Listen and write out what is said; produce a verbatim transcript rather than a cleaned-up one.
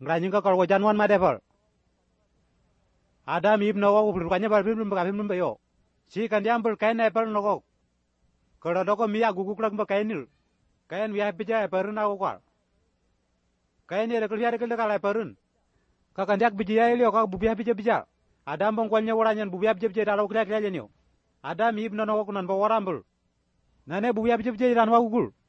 ngranying ka kol wajan wan madefal Adam ib no ko rukanya bal bim ba bim ba yo si kan diambel kain apple no ko ko do ko mi agugu klak ba kainil kain wi habija perun aku kwal kain ni rekal yar kal kala perun ka kan dak bija ilio ka bubi habija bija Adam bong kwalnya waranyan bubi habija bija dalau klak klak nyo Adam ib no no ko nan ba warambul nane bubi habija bija dan wa gugul